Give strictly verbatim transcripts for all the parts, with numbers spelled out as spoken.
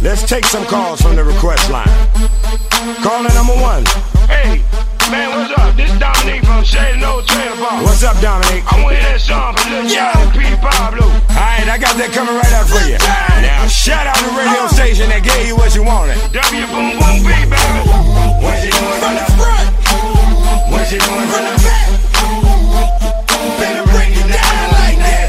Let's take some calls from the request line. Caller number one. Hey, man, what's up? This is Dominique from Shady Old Trailer Park. What's up, Dominique? I want to hear that song from Lil Jon and Petey Pablo. Alright, I got that coming right out for you. Now, shout out the radio station that gave you what you wanted. W Boom Boom B, baby. What you doing from the front? What you doing from the back? Better break it down like that.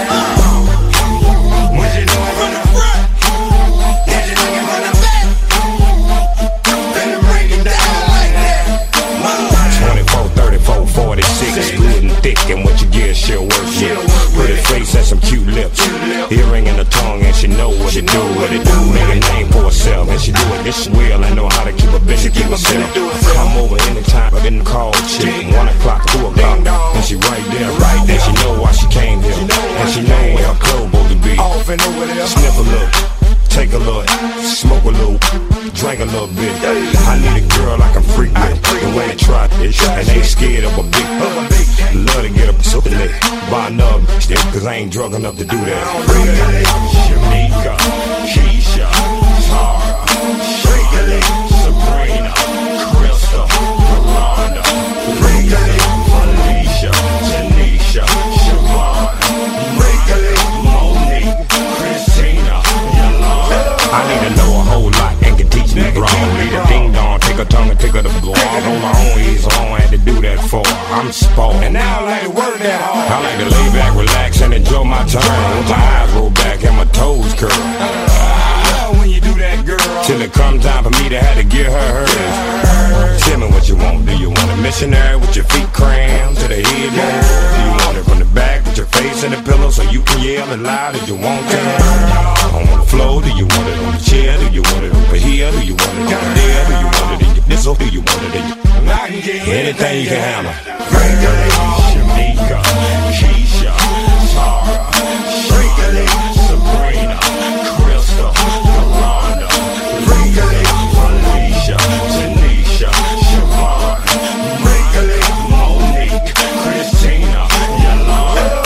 What you doing from the front? What you doing from the back? Better break it down like that. twenty-four, thirty-four, forty-six, good and thick, and what you get, she'll work with. Pretty face and some cute lips, earring in the tongue, and she know what to do, what it do. Make a name for herself, and she do it this well, and know how to keep a bitch to herself. Come over anytime, but in the call chick, one o'clock, two o'clock, and she right there, right there. She know why she came here, and she know where her clothes supposed to be. Sniff a look, take a look, smoke a little, drink a little bit. I need a girl I can freak with, the way they try it, and ain't scared of a big. Love to get up so lit, buy another stick, cause I ain't drunk enough to do that. Shanika, Keisha, Tara, Shirley, Sabrina, Crystal, Miranda, Felicia, Tanisha, Siobhan, Monique, Christina, Yolanda. I need to know a whole lot and can teach me wrong. Need a ding dong, take her tongue and take her to blow. I hold my own ears, so I don't have to do that for her. I'm spoiled. And now I like to work that hard. I like to lay back, relax, and enjoy my turn. With my eyes roll back and my toes curl. I love when you do that, girl. Till it comes time for me to have to get her hers. Tell me what you want. Do you want a missionary with your feet crammed to the head down? Do you want it from the back with your face in the pillow so you can yell as loud as you want to? On the floor, do you want it on the chair? Do you want it over here? Do you want it over there? Do you want it in your nizzle? Do you want it in your... Anything you can handle. Shanika, Keisha, Tara, Shirley, Sabrina, Crystal, Miranda, Felicia, Tanisha, Siobhan, Monique, Christina, Yolanda.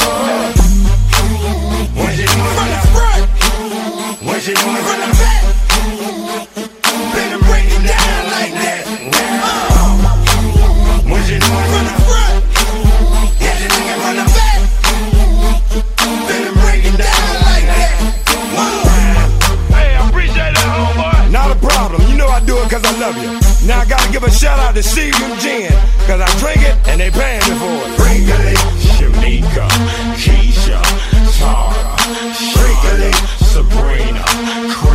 What you doing from the front? What you doing from the back? Better break it down like that. What you doing from the front? What you doing from the back? Better break it down like that. Hey, I appreciate that, homeboy. Not a problem. You know I do it cause I love you. Now I gotta give a shout out to C U Gin, cause I drink it and they paying me for it. Shanika, Keisha, Tara, Shirley, Sabrina,